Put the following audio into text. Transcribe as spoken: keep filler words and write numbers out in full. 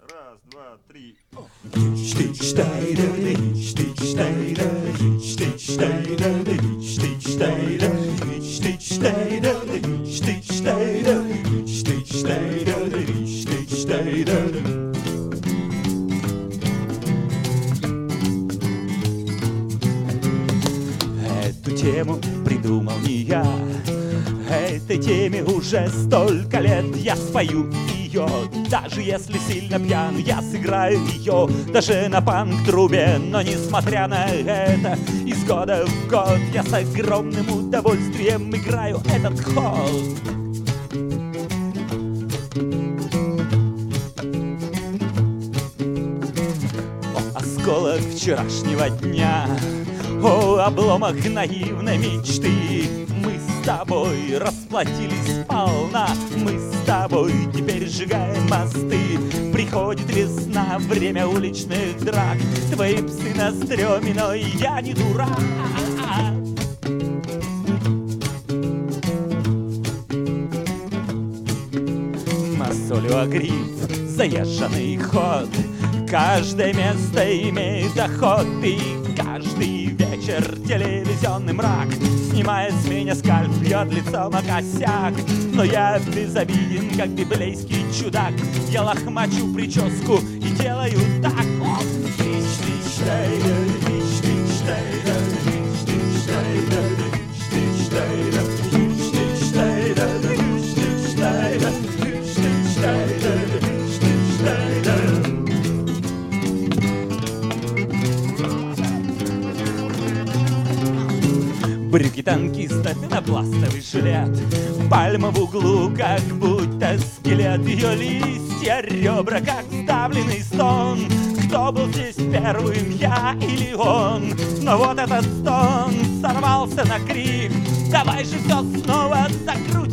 Раз, два, три. Эту тему придумал не я. Этой теме уже столько лет. Я спою ее, даже если сильно пьян. Я сыграю ее даже на панк-трубе. Но несмотря на это, из года в год я с огромным удовольствием играю этот ход. О, осколок вчерашнего дня, о, обломок наивной мечты. Мы с тобой расплатились сполна. Мы с тобой теперь сжигаем мосты. Приходит весна, время уличных драк. Твои псы на стреме, но я не дурак. Мозолью агриф, заезженный ход. Каждое место имеет доход. И каждый вечер телевизионный мрак снимает с меня скальп, бьет лицом о косяк. Но я безобиден, как библейский чудак. Я лохмачу прическу и делаю так. Брюки танкиста, пенопластовый жилет, пальма в углу, как будто скелет. Ее листья, ребра, как сдавленный стон. Кто был здесь первым, я или он? Но вот этот стон сорвался на крик. Давай же все снова закрутим.